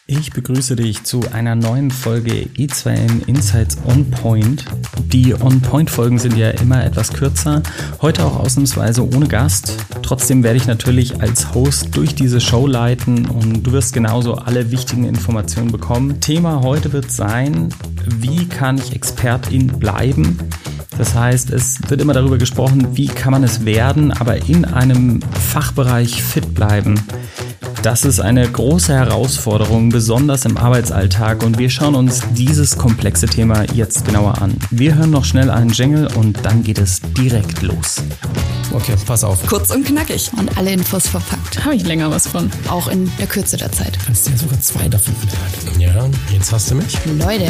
Ich begrüße dich zu einer neuen Folge E2M Insights On Point. Die On Point Folgen sind ja immer etwas kürzer, heute auch ausnahmsweise ohne Gast. Trotzdem werde ich natürlich als Host durch diese Show leiten und du wirst genauso alle wichtigen Informationen bekommen. Thema heute wird sein, wie kann ich Expertin bleiben? Das heißt, es wird immer darüber gesprochen, wie kann man es werden, aber in einem Fachbereich fit bleiben. Das ist eine große Herausforderung, besonders im Arbeitsalltag, und wir schauen uns dieses komplexe Thema jetzt genauer an. Wir hören noch schnell einen Jingle und dann geht es direkt los. Okay, pass auf. Kurz und knackig und alle Infos verpackt. Habe ich länger was von. Auch in der Kürze der Zeit. Du kannst ja sogar 2 davon inhalten. Ja, jetzt hast du mich. Leute.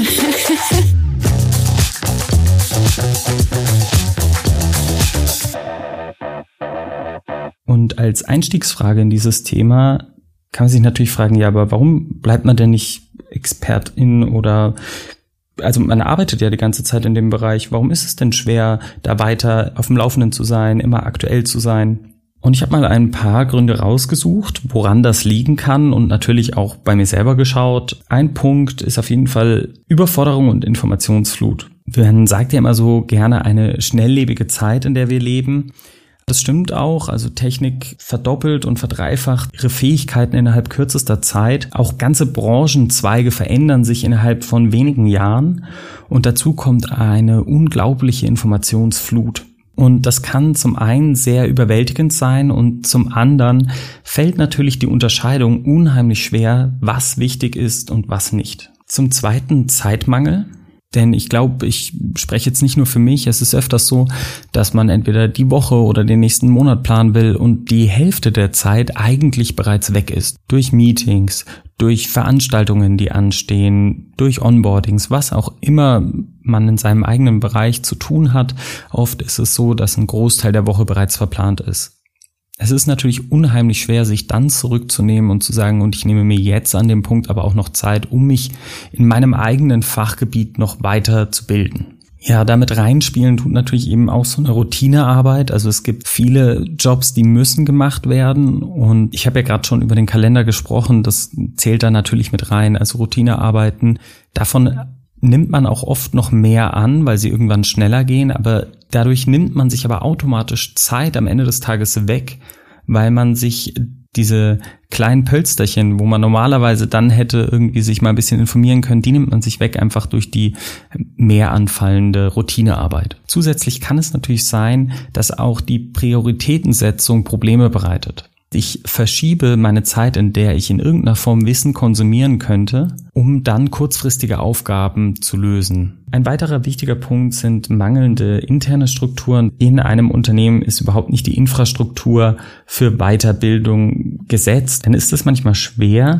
Und als Einstiegsfrage in dieses Thema kann man sich natürlich fragen, ja, aber warum bleibt man denn nicht Expertin oder, also man arbeitet ja die ganze Zeit in dem Bereich, warum ist es denn schwer, da weiter auf dem Laufenden zu sein, immer aktuell zu sein? Und ich habe mal ein paar Gründe rausgesucht, woran das liegen kann und natürlich auch bei mir selber geschaut. Ein Punkt ist auf jeden Fall Überforderung und Informationsflut. Man sagt ja immer so gerne eine schnelllebige Zeit, in der wir leben. Das stimmt auch, also Technik verdoppelt und verdreifacht ihre Fähigkeiten innerhalb kürzester Zeit. Auch ganze Branchenzweige verändern sich innerhalb von wenigen Jahren und dazu kommt eine unglaubliche Informationsflut. Und das kann zum einen sehr überwältigend sein und zum anderen fällt natürlich die Unterscheidung unheimlich schwer, was wichtig ist und was nicht. Zum zweiten Zeitmangel. Denn ich glaube, ich spreche jetzt nicht nur für mich, es ist öfters so, dass man entweder die Woche oder den nächsten Monat planen will und die Hälfte der Zeit eigentlich bereits weg ist. Durch Meetings, durch Veranstaltungen, die anstehen, durch Onboardings, was auch immer man in seinem eigenen Bereich zu tun hat. Oft ist es so, dass ein Großteil der Woche bereits verplant ist. Es ist natürlich unheimlich schwer, sich dann zurückzunehmen und zu sagen, und ich nehme mir jetzt an dem Punkt aber auch noch Zeit, um mich in meinem eigenen Fachgebiet noch weiter zu bilden. Ja, damit reinspielen tut natürlich eben auch so eine Routinearbeit. Also es gibt viele Jobs, die müssen gemacht werden. Und ich habe ja gerade schon über den Kalender gesprochen, das zählt da natürlich mit rein. Also Routinearbeiten, davon nimmt man auch oft noch mehr an, weil sie irgendwann schneller gehen, aber dadurch nimmt man sich aber automatisch Zeit am Ende des Tages weg, weil man sich diese kleinen Pölsterchen, wo man normalerweise dann hätte irgendwie sich mal ein bisschen informieren können, die nimmt man sich weg einfach durch die mehr anfallende Routinearbeit. Zusätzlich kann es natürlich sein, dass auch die Prioritätensetzung Probleme bereitet. Ich verschiebe meine Zeit, in der ich in irgendeiner Form Wissen konsumieren könnte, um dann kurzfristige Aufgaben zu lösen. Ein weiterer wichtiger Punkt sind mangelnde interne Strukturen. In einem Unternehmen ist überhaupt nicht die Infrastruktur für Weiterbildung gesetzt. Dann ist es manchmal schwer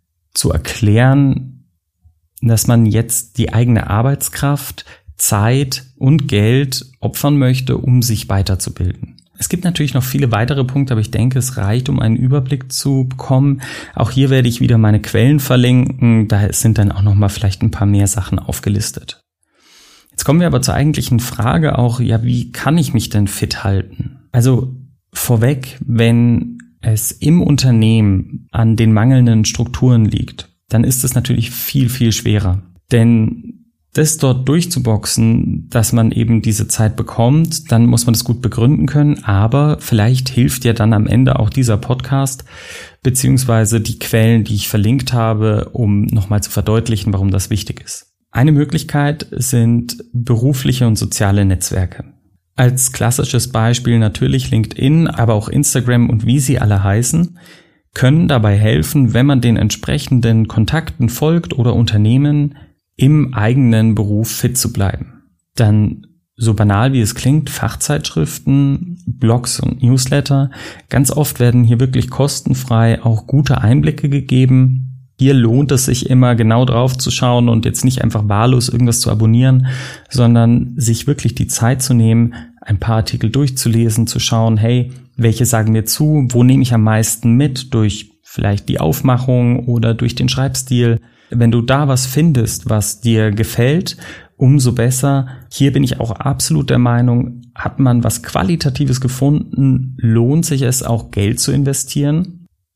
zu erklären, dass man jetzt die eigene Arbeitskraft, Zeit und Geld opfern möchte, um sich weiterzubilden. Es gibt natürlich noch viele weitere Punkte, aber ich denke, es reicht, um einen Überblick zu bekommen. Auch hier werde ich wieder meine Quellen verlinken. Da sind dann auch noch mal vielleicht ein paar mehr Sachen aufgelistet. Jetzt kommen wir aber zur eigentlichen Frage auch, ja, wie kann ich mich denn fit halten? Also vorweg, wenn es im Unternehmen an den mangelnden Strukturen liegt, dann ist es natürlich viel, viel schwerer. Denn das dort durchzuboxen, dass man eben diese Zeit bekommt, dann muss man das gut begründen können, aber vielleicht hilft ja dann am Ende auch dieser Podcast beziehungsweise die Quellen, die ich verlinkt habe, um nochmal zu verdeutlichen, warum das wichtig ist. Eine Möglichkeit sind berufliche und soziale Netzwerke. Als klassisches Beispiel natürlich LinkedIn, aber auch Instagram und wie sie alle heißen, können dabei helfen, wenn man den entsprechenden Kontakten folgt oder Unternehmen im eigenen Beruf fit zu bleiben. Dann, so banal wie es klingt, Fachzeitschriften, Blogs und Newsletter. Ganz oft werden hier wirklich kostenfrei auch gute Einblicke gegeben. Hier lohnt es sich immer genau drauf zu schauen und jetzt nicht einfach wahllos irgendwas zu abonnieren, sondern sich wirklich die Zeit zu nehmen, ein paar Artikel durchzulesen, zu schauen, hey, welche sagen mir zu, wo nehme ich am meisten mit, durch vielleicht die Aufmachung oder durch den Schreibstil. Wenn du da was findest, was dir gefällt, umso besser. Hier bin ich auch absolut der Meinung, hat man was Qualitatives gefunden, lohnt sich es auch Geld zu investieren.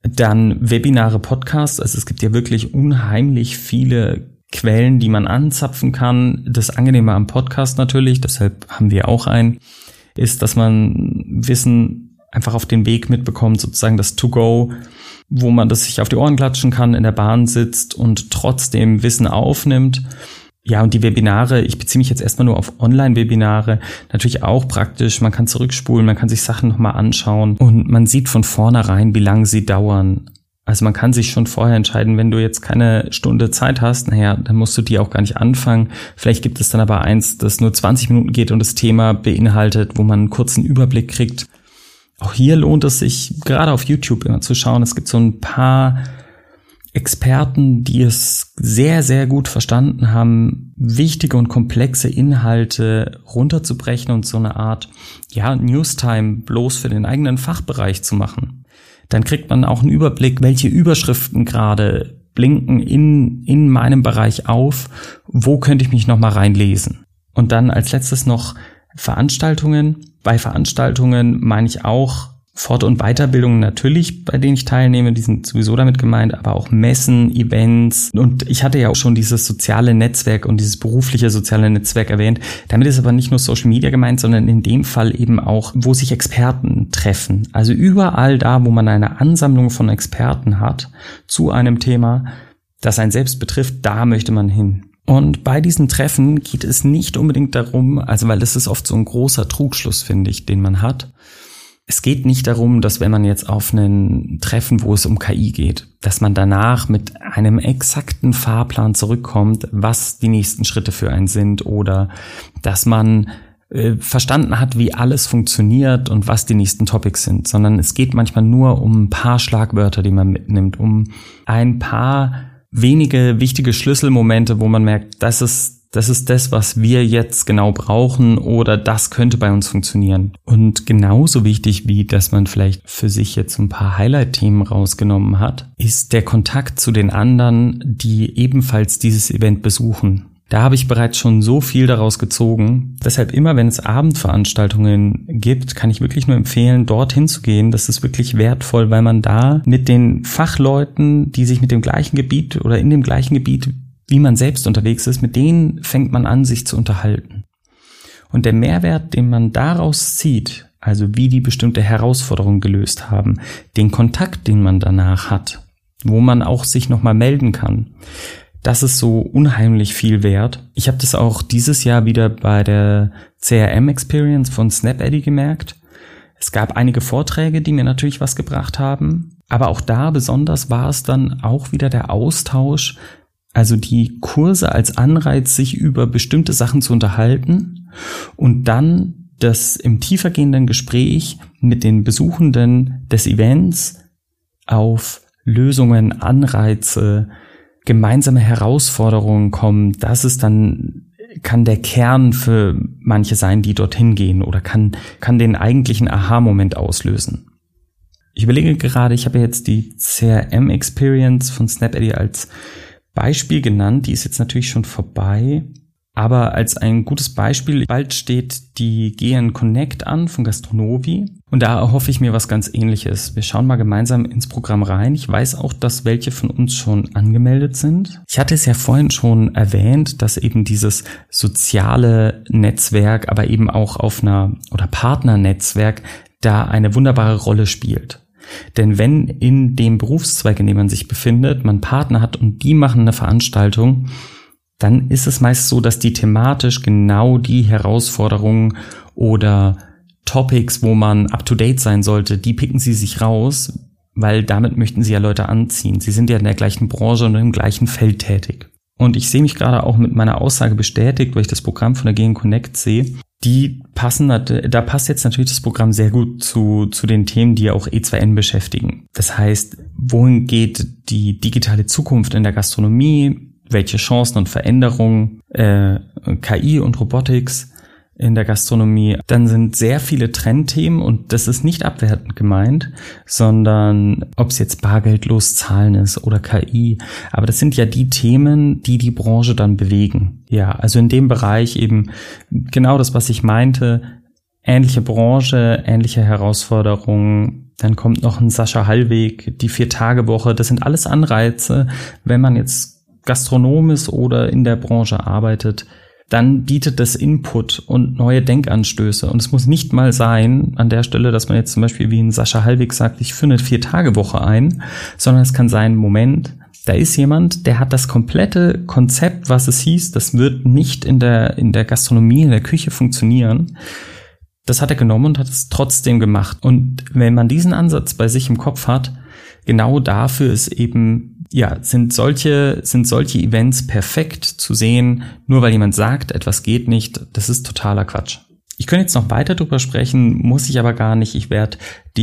Dann Webinare, Podcasts. Also es gibt ja wirklich unheimlich viele Quellen, die man anzapfen kann. Das Angenehme am Podcast natürlich, deshalb haben wir auch einen, ist, dass man Wissen einfach auf den Weg mitbekommt, sozusagen das To-Go, wo man das sich auf die Ohren klatschen kann, in der Bahn sitzt und trotzdem Wissen aufnimmt. Ja, und die Webinare, ich beziehe mich jetzt erstmal nur auf Online-Webinare, natürlich auch praktisch. Man kann zurückspulen, man kann sich Sachen nochmal anschauen und man sieht von vornherein, wie lange sie dauern. Also man kann sich schon vorher entscheiden, wenn du jetzt keine Stunde Zeit hast, dann musst du die auch gar nicht anfangen. Vielleicht gibt es dann aber eins, das nur 20 Minuten geht und das Thema beinhaltet, wo man einen kurzen Überblick kriegt. Auch hier lohnt es sich, gerade auf YouTube immer zu schauen. Es gibt so ein paar Experten, die es sehr, sehr gut verstanden haben, wichtige und komplexe Inhalte runterzubrechen und so eine Art, Newstime bloß für den eigenen Fachbereich zu machen. Dann kriegt man auch einen Überblick, welche Überschriften gerade blinken in meinem Bereich auf, wo könnte ich mich nochmal reinlesen. Und dann als letztes noch Veranstaltungen. Bei Veranstaltungen meine ich auch Fort- und Weiterbildungen natürlich, bei denen ich teilnehme, die sind sowieso damit gemeint, aber auch Messen, Events. Und ich hatte ja auch schon dieses soziale Netzwerk und dieses berufliche soziale Netzwerk erwähnt. Damit ist aber nicht nur Social Media gemeint, sondern in dem Fall eben auch, wo sich Experten treffen. Also überall da, wo man eine Ansammlung von Experten hat zu einem Thema, das einen selbst betrifft, da möchte man hin. Und bei diesen Treffen geht es nicht unbedingt darum, also weil das ist oft so ein großer Trugschluss, finde ich, den man hat. Es geht nicht darum, dass wenn man jetzt auf einen Treffen, wo es um KI geht, dass man danach mit einem exakten Fahrplan zurückkommt, was die nächsten Schritte für einen sind oder dass man verstanden hat, wie alles funktioniert und was die nächsten Topics sind, sondern es geht manchmal nur um ein paar Schlagwörter, die man mitnimmt, um ein paar wenige wichtige Schlüsselmomente, wo man merkt, das ist das, was wir jetzt genau brauchen oder das könnte bei uns funktionieren. Und genauso wichtig wie, dass man vielleicht für sich jetzt ein paar Highlight-Themen rausgenommen hat, ist der Kontakt zu den anderen, die ebenfalls dieses Event besuchen. Da habe ich bereits schon so viel daraus gezogen. Deshalb immer, wenn es Abendveranstaltungen gibt, kann ich wirklich nur empfehlen, dorthin zu gehen. Das ist wirklich wertvoll, weil man da mit den Fachleuten, die sich mit dem gleichen Gebiet oder in dem gleichen Gebiet wie man selbst unterwegs ist, mit denen fängt man an, sich zu unterhalten. Und der Mehrwert, den man daraus zieht, also wie die bestimmte Herausforderungen gelöst haben, den Kontakt, den man danach hat, wo man auch sich nochmal melden kann, das ist so unheimlich viel wert. Ich habe das auch dieses Jahr wieder bei der CRM-Experience von SnapEddy gemerkt. Es gab einige Vorträge, die mir natürlich was gebracht haben, aber auch da besonders war es dann auch wieder der Austausch, also die Kurse als Anreiz, sich über bestimmte Sachen zu unterhalten und dann das im tiefergehenden Gespräch mit den Besuchenden des Events auf Lösungen, Anreize, gemeinsame Herausforderungen kommen. Das ist dann, kann der Kern für manche sein, die dorthin gehen oder kann den eigentlichen Aha-Moment auslösen. Ich überlege gerade, ich habe jetzt die CRM-Experience von SnapEddy als Beispiel genannt, die ist jetzt natürlich schon vorbei, aber als ein gutes Beispiel, bald steht die GN Connect an von Gastronovi und da erhoffe ich mir was ganz Ähnliches. Wir schauen mal gemeinsam ins Programm rein. Ich weiß auch, dass welche von uns schon angemeldet sind. Ich hatte es ja vorhin schon erwähnt, dass eben dieses soziale Netzwerk, aber eben auch auf oder Partnernetzwerk da eine wunderbare Rolle spielt. Denn wenn in dem Berufszweig, in dem man sich befindet, man Partner hat und die machen eine Veranstaltung, dann ist es meist so, dass die thematisch genau die Herausforderungen oder Topics, wo man up-to-date sein sollte, die picken sie sich raus, weil damit möchten sie ja Leute anziehen. Sie sind ja in der gleichen Branche und im gleichen Feld tätig. Und ich sehe mich gerade auch mit meiner Aussage bestätigt, weil ich das Programm von der GN Connect sehe. Da passt jetzt natürlich das Programm sehr gut zu den Themen, die ja auch E2N beschäftigen. Das heißt, wohin geht die digitale Zukunft in der Gastronomie? Welche Chancen und Veränderungen, KI und Robotics in der Gastronomie? Dann sind sehr viele Trendthemen und das ist nicht abwertend gemeint, sondern ob es jetzt bargeldlos zahlen ist oder KI. Aber das sind ja die Themen, die die Branche dann bewegen. Ja, also in dem Bereich eben genau das, was ich meinte. Ähnliche Branche, ähnliche Herausforderungen, Dann kommt noch ein Sascha Hallweg, die 4-Tage-Woche. Das sind alles Anreize, wenn man jetzt Gastronom ist oder in der Branche arbeitet. Dann bietet das Input und neue Denkanstöße. Und es muss nicht mal sein, an der Stelle, dass man jetzt zum Beispiel wie ein Sascha Hallweg sagt, ich führe eine 4-Tage-Woche ein, sondern es kann sein, Moment, da ist jemand, der hat das komplette Konzept, was es hieß, das wird nicht in der Gastronomie, in der Küche funktionieren. Das hat er genommen und hat es trotzdem gemacht. Und wenn man diesen Ansatz bei sich im Kopf hat, genau dafür ist eben, sind solche Events perfekt zu sehen, nur weil jemand sagt, etwas geht nicht, das ist totaler Quatsch. Ich könnte jetzt noch weiter drüber sprechen, muss ich aber gar nicht. Ich werde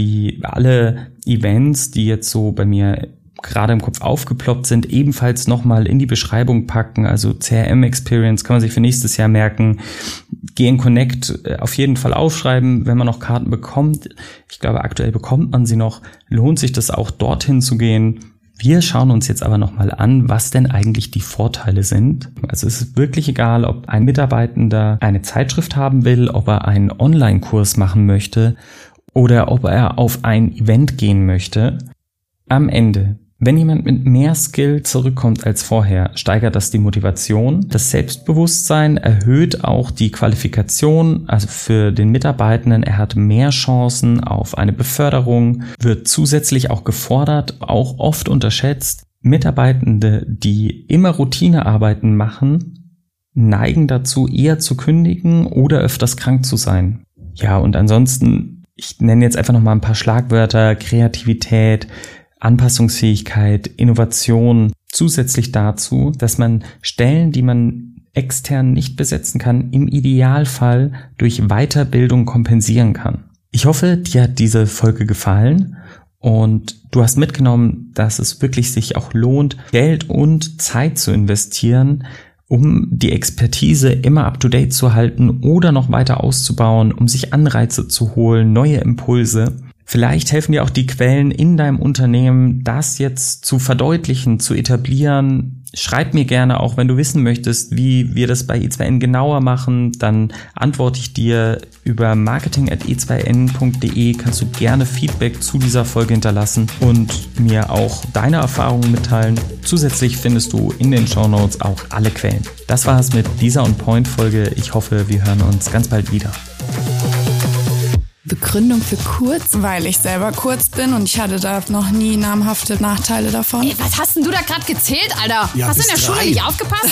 alle Events, die jetzt so bei mir gerade im Kopf aufgeploppt sind, ebenfalls nochmal in die Beschreibung packen. Also CRM-Experience kann man sich für nächstes Jahr merken. GN Connect auf jeden Fall aufschreiben, wenn man noch Karten bekommt. Ich glaube, aktuell bekommt man sie noch. Lohnt sich das auch, dorthin zu gehen. Wir schauen uns jetzt aber nochmal an, was denn eigentlich die Vorteile sind. Also es ist wirklich egal, ob ein Mitarbeitender eine Zeitschrift haben will, ob er einen Online-Kurs machen möchte oder ob er auf ein Event gehen möchte. Am Ende, wenn jemand mit mehr Skill zurückkommt als vorher, steigert das die Motivation, das Selbstbewusstsein, erhöht auch die Qualifikation, also für den Mitarbeitenden, er hat mehr Chancen auf eine Beförderung, wird zusätzlich auch gefordert, auch oft unterschätzt. Mitarbeitende, die immer Routinearbeiten machen, neigen dazu, eher zu kündigen oder öfters krank zu sein. Ja, und ansonsten, ich nenne jetzt einfach nochmal ein paar Schlagwörter: Kreativität, Anpassungsfähigkeit, Innovation, zusätzlich dazu, dass man Stellen, die man extern nicht besetzen kann, im Idealfall durch Weiterbildung kompensieren kann. Ich hoffe, dir hat diese Folge gefallen und du hast mitgenommen, dass es wirklich sich auch lohnt, Geld und Zeit zu investieren, um die Expertise immer up-to-date zu halten oder noch weiter auszubauen, um sich Anreize zu holen, neue Impulse. Vielleicht helfen dir auch die Quellen in deinem Unternehmen, das jetzt zu verdeutlichen, zu etablieren. Schreib mir gerne auch, wenn du wissen möchtest, wie wir das bei E2N genauer machen, dann antworte ich dir über marketing@e2n.de. Kannst du gerne Feedback zu dieser Folge hinterlassen und mir auch deine Erfahrungen mitteilen. Zusätzlich findest du in den Shownotes auch alle Quellen. Das war es mit dieser On-Point-Folge. Ich hoffe, wir hören uns ganz bald wieder. Begründung für kurz? Weil ich selber kurz bin und ich hatte da noch nie namhafte Nachteile davon. Ey, was hast denn du da gerade gezählt, Alter? Ja, hast du in der Schule nicht aufgepasst?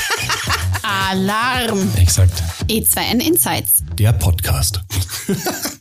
Alarm! Exakt. E2N Insights. Der Podcast.